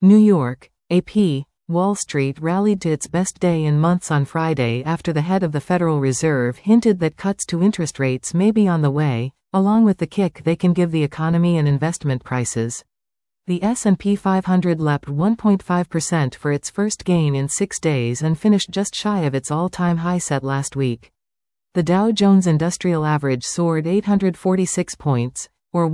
New York, AP. Wall Street rallied to its best day in months on Friday after the head of the Federal Reserve hinted that cuts to interest rates may be on the way, along with the kick they can give the economy and investment prices. The S&P 500 leapt 1.5% for its first gain in 6 days and finished just shy of its all-time high set last week. The Dow Jones Industrial Average soared 846 points, or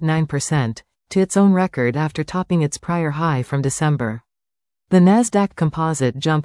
1.9%, to its own record after topping its prior high from December. The Nasdaq Composite jumped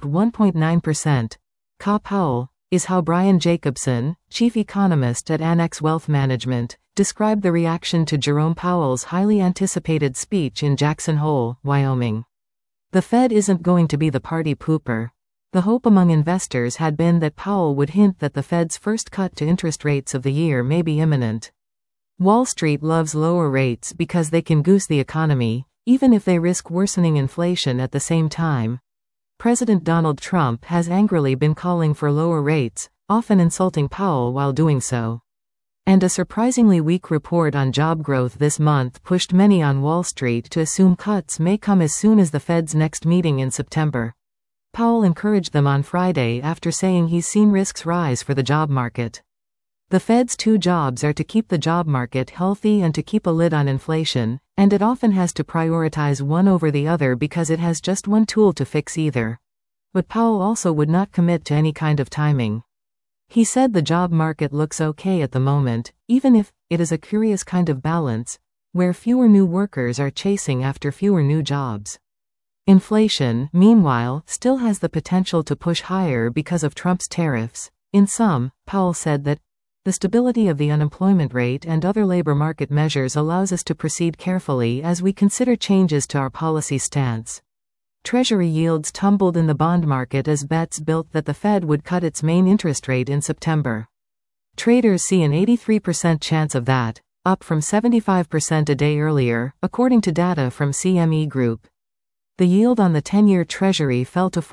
1.9%. Powell, is how Brian Jacobson, chief economist at Annex Wealth Management, described the reaction to Jerome Powell's highly anticipated speech in Jackson Hole, Wyoming. The Fed isn't going to be the party pooper. The hope among investors had been that Powell would hint that the Fed's first cut to interest rates of the year may be imminent. Wall Street loves lower rates because they can goose the economy, even if they risk worsening inflation at the same time. President Donald Trump has angrily been calling for lower rates, often insulting Powell while doing so. And a surprisingly weak report on job growth this month pushed many on Wall Street to assume cuts may come as soon as the Fed's next meeting in September. Powell encouraged them on Friday after saying he's seen risks rise for the job market. The Fed's two jobs are to keep the job market healthy and to keep a lid on inflation, and it often has to prioritize one over the other because it has just one tool to fix either. But Powell also would not commit to any kind of timing. He said the job market looks okay at the moment, even if it is a curious kind of balance, where fewer new workers are chasing after fewer new jobs. Inflation, meanwhile, still has the potential to push higher because of Trump's tariffs. In sum, Powell said that the stability of the unemployment rate and other labor market measures allows us to proceed carefully as we consider changes to our policy stance. Treasury yields tumbled in the bond market as bets built that the Fed would cut its main interest rate in September. Traders see an 83% chance of that, up from 75% a day earlier, according to data from CME Group. The yield on the 10-year Treasury fell to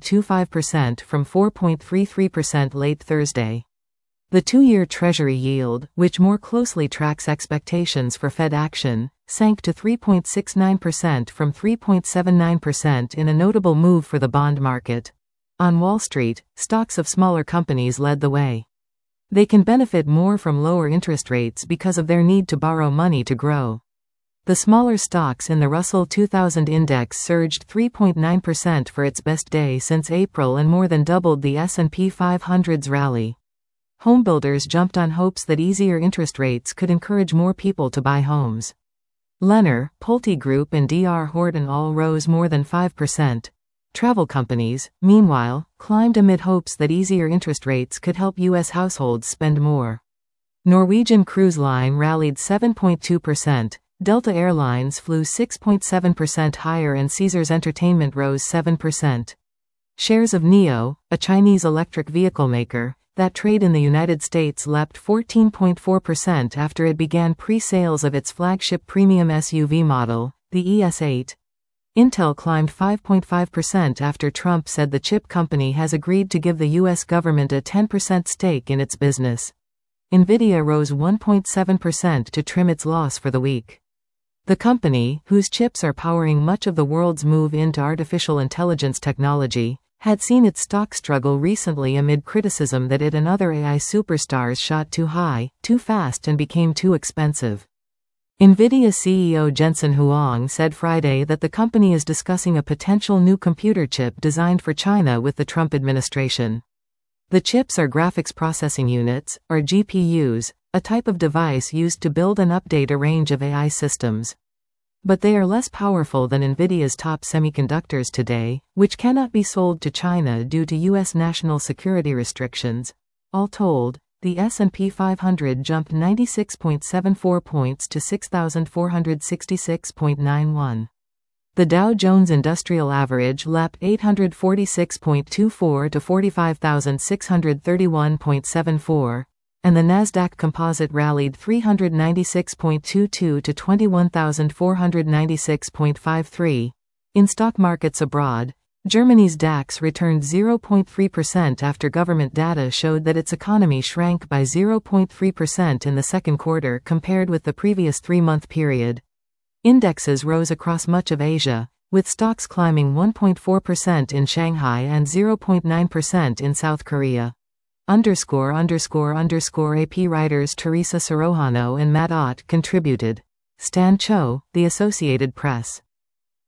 4.25% from 4.33% late Thursday. The 2-year Treasury yield, which more closely tracks expectations for Fed action, sank to 3.69% from 3.79% in a notable move for the bond market. On Wall Street, stocks of smaller companies led the way. They can benefit more from lower interest rates because of their need to borrow money to grow. The smaller stocks in the Russell 2000 index surged 3.9% for its best day since April and more than doubled the S&P 500's rally. Homebuilders jumped on hopes that easier interest rates could encourage more people to buy homes. Lennar, Pulte Group and D.R. Horton all rose more than 5%. Travel companies, meanwhile, climbed amid hopes that easier interest rates could help U.S. households spend more. Norwegian Cruise Line rallied 7.2%, Delta Airlines flew 6.7% higher and Caesars Entertainment rose 7%. Shares of NIO, a Chinese electric vehicle maker, that trade in the United States leapt 14.4% after it began pre-sales of its flagship premium SUV model, the ES8. Intel climbed 5.5% after Trump said the chip company has agreed to give the U.S. government a 10% stake in its business. Nvidia rose 1.7% to trim its loss for the week. The company, whose chips are powering much of the world's move into artificial intelligence technology, had seen its stock struggle recently amid criticism that it and other AI superstars shot too high, too fast and became too expensive. Nvidia CEO Jensen Huang said Friday that the company is discussing a potential new computer chip designed for China with the Trump administration. The chips are graphics processing units, or GPUs, a type of device used to build and update a range of AI systems. But they are less powerful than Nvidia's top semiconductors today, which cannot be sold to China due to U.S. national security restrictions. All told, the S&P 500 jumped 96.74 points to 6,466.91. The Dow Jones Industrial Average leapt 846.24 to 45,631.74. And the Nasdaq Composite rallied 396.22 to 21,496.53. In stock markets abroad, Germany's DAX returned 0.3% after government data showed that its economy shrank by 0.3% in the second quarter compared with the previous 3-month period. Indexes rose across much of Asia, with stocks climbing 1.4% in Shanghai and 0.9% in South Korea. AP writers Teresa Sorohano and Matt Ott contributed. Stan Cho, The Associated Press.